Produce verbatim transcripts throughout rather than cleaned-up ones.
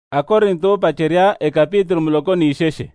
Akorinto pacheria e kapitulo muloko ni isheshe.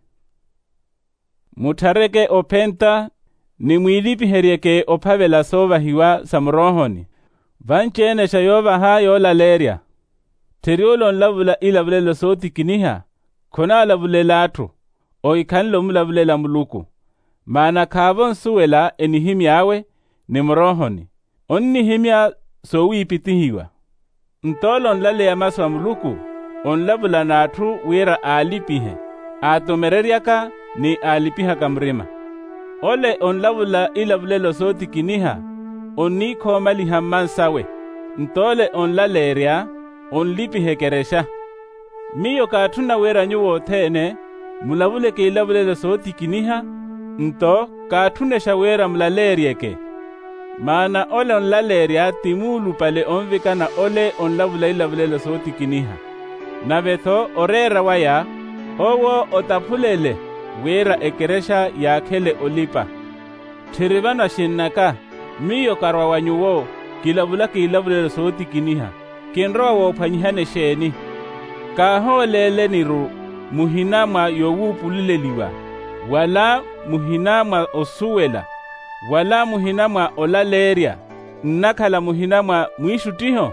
Mutareke openta ni mwilipi herieke opavela sova hiwa samrohoni. Vanchene shayova ha yola leria. Teriolon lavula ilavulelo soti kiniha. Kona lavulela atu. O ikanlo mulavulela muluku. Maana kavon suwela enihimiawe ni mrohoni. Onni himia sowi ipitihiwa. Ntolon lale ya maswa muluku. On lavula natu wira alipihe. Atomereriaka ni alipiha kamrima. Ole on lavula ilavulelo soti kiniha. On ni komali hamman sawe. Ntole on laleria. On lipihe keresha. Miyo katuna wira nyuwo tene. Mulavule ke ilavulelo soti kiniha. Nto katune shawera mlalerieke. Maana ole on laleria timulu pale onvika na ole on lavula ilavulelo soti kiniha. Navetho orera waya, owo otapulele, wera ekeresha ya kele olipa. Tirivana shinnaka, miyo karwa wanyuwo, kilavula kilavulelo soti kiniha. Kinroa wo panyihane sheni. Kaho lele niru, muhinama yowu pulileliwa. Wala muhinama osuwela. Wala muhinama olaleria. Nakala muhinama mwishutiho.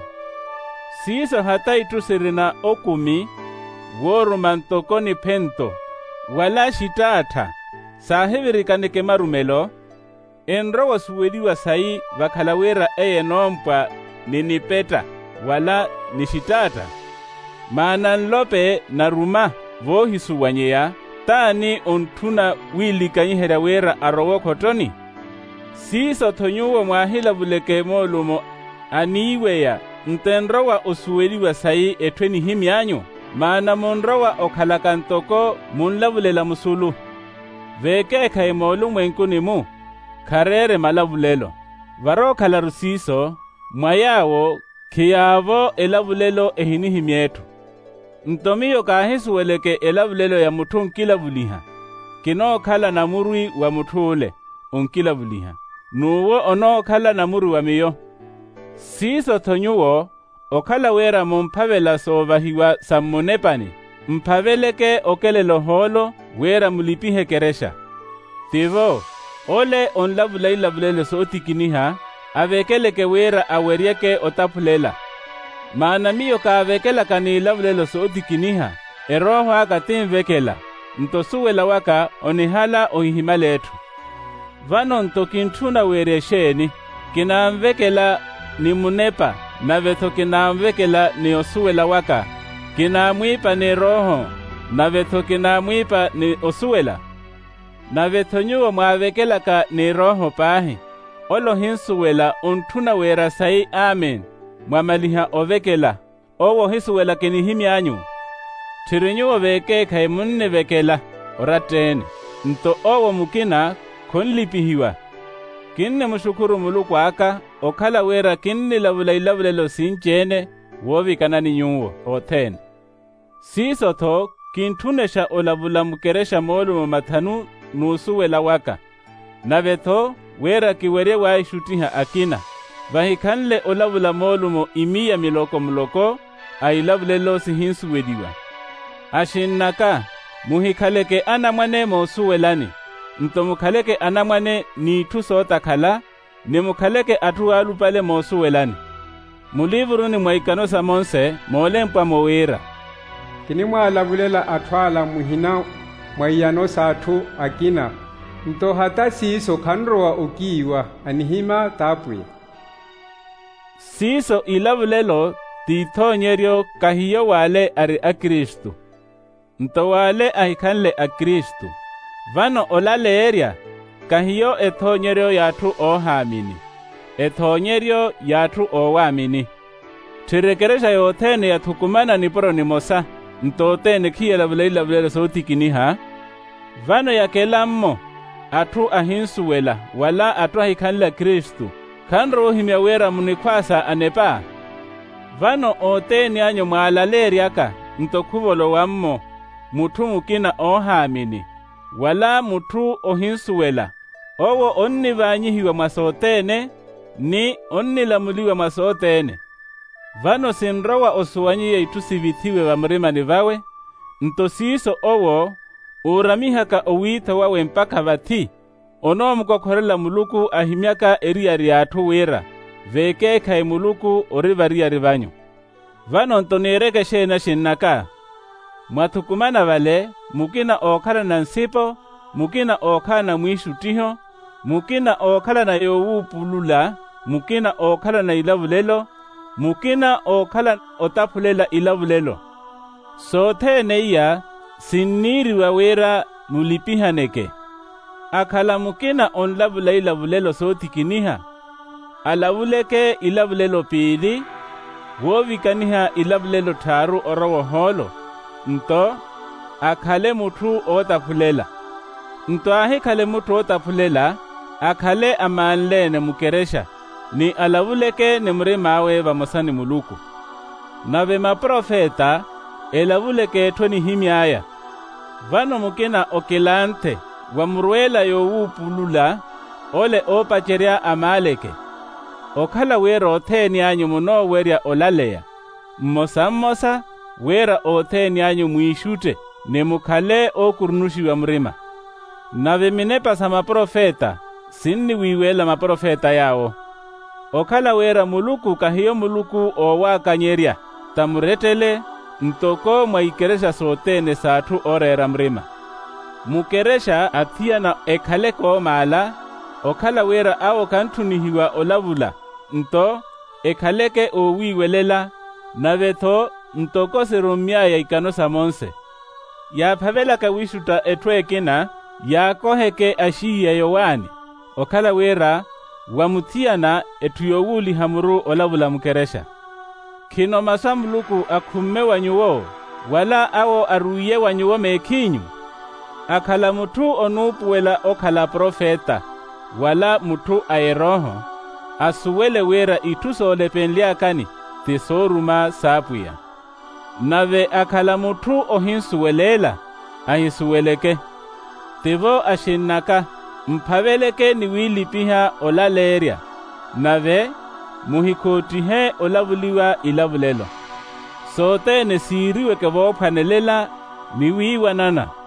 Siso hata itusirina okumi, woru mantokoni pento, wala shitata, sahibirikanike marumelo, enro wasuweliwa sai wakalawera eye nompa ninipeta, wala nishitata. Maana nlope na ruma vohisu wanyeya, tani ontuna wili kanyihera wera arowo kotoni. Siso tonyuwa mwahila vuleke molumo aniweya, ntenrowa osuweliwa sai etweni himianyo, maana monrowa okhalakantoko munlavulela musulu. Veke kaimolu mwenkunimu, karere malavulelo. Varo kalarusiso, mwayawo, kiyavo elavulelo ehini himietu. Ntomiyo kahisuweleke elavulelo ya mutu nkilavuliha. Kino kala namurui wa mutule, unkilavuliha. Nuwo ono kala namurui wa miyo. Siso tonyuwo, okala wera mumpavela sovahiwa sammonepani, mpaveleke okele loholo, wera mulipihe keresha. Tivo, ole on lavula ilavulele soti kiniha, avekeleke wera awerieke otapulela. Maana miyo ka avekela kani ilavulelo soti kiniha, eroho haka timvekela, ntosuwela waka onihala ohihimaletu. Vano ntokintuna were sheni, kinamvekela ni munepa, na vetho kinamvekela ni osuwela waka. Kinamwipa ni roho, na vetho kinamwipa ni osuwela. Na vetho nyuwa mwavekela ka ni roho pahi. Olo hinsuwela untuna wera sai amen. Mwamaliha ovekela. Owo hisuwela kinihimi anyu. Tirinyuwa veke kaimunne vekela. Oratene. Nto owo mukina konlipihiwa. Kinne mushukuru muluku aka, okala wera kinne lavula ilavulelo sinchene, wovi kanani nyuwo, otene. Siso to, kintunesha olavula mukeresha molu matanu nusuwela waka. Navetho, wera kiwere wa ishutiha akina. Vahikanle olavula molu mo imiya miloko muloko, ailavulelo sihinsuwediwa. Ashinnaka, muhikaleke anamwane mo suwelani. Ntomukaleke anamwane ni tusota kala, ni mukaleke atuwalu pale mosuwelani. Mulivuru ni mwaikano sa monse, molempa mowera. Kini mwalavulela atwala muhina mwaiyano satu akina. Nto hata siso kanrowa ukiwa anihima tapwe. Siso ilavulelo titonyerio kahiyo wale ari akristu. Nto wale ahikanle akristu. Vano olaleeria, kahiyo ethonyerio yatu ohamini. Ethonyerio yatu owamini. Tirekeresha yotene yathukumana niporo ni mosa, ntotene kiye lavulei lavulele soti kiniha. Vano yakelammo, atu ahinsuwela, wala atu ahikanla Kristu. Kanro himya wera munikwasa anepa. Vano otene anyo mwaalaleriaka, ntokuvolo wammo, mutu mukina ohamini. Wala mutu ohinsuwela, owo onni vanyihiwa masotene, ni onni lamuliwa masotene. Vano sinrowa osuwanyiye itusivithiwe vamurimani vawe, ntosiso owo uramihaka owita wawe mpaka vathi, onomukokhorela Muluku ahimyaka eriya ryathu wira, vekekhaye Muluku orivariya vanyu. Vano ntonerekeshena shinnaka, mwathukumana vale, mukina okhala na nsipo, mukina okhala na mwishutiho, mukina okhala na yowupulula, mukina okhala na ilavulelo, mukina okhala otaphulela ilavulelo. Sothene iya sinniriwa wira mulipihaneke. Akhala mukina onlavula ilavulelo sothikiniha, alavuleke ilavulelo pili, wovikaniha ilavulelo tharu orowo holo, nto akhale muthu otaphulela. Nto ahikhale muthu otaphulela, akhale amanlene mukeresha, ni alavuleke ni murimawe vamosani Muluku. Nave maprofeta, elavuleke thoni himyaya. Vano mukina okilante, wamurwela yowupulula, ole opacherya amaleke. Okhala wera otheni anyu muno werya olaleya. Mmosa mmosa, wera otheni anyu mwishute, ne mukhale okurunushiwa murima. Nave minepasa maprofeta, sinni wiwela maprofeta yawo. Okhala wera Muluku kahiyo Muluku owakanyerya, tamuretele, ntoko mwaikeresha sotene sathu orera mrima. Mukeresha athiyana ekhaleko mala, okhala wera awo kanthunihiwa olavula, nto ekhaleke owiwelela, navetho ntoko serumyaya ikano samonse. Yaphavelaka wishuta etwekina, yakoheke ashiya yowani, okhala wera wamuthiyana etuyowuli hamuru olavula mukeresha. Kino masa Muluku akhumme wanyuwo, wala awo aruye wanyuwo mekhinyu. Akhala muthu onupuwela okhala profeta, wala muthu ayeroho, asuwele wera itusole penliakani, tisoruma sapuya. Nave akhala muthu ohinsuwelela, ahisuweleke. Tivo ashinnaka, mphaveleke niwilipiha olaleria, nave muhikotihe olavuliwa ilavulelo. Sotene siriwe kevophanelela niwiwanana.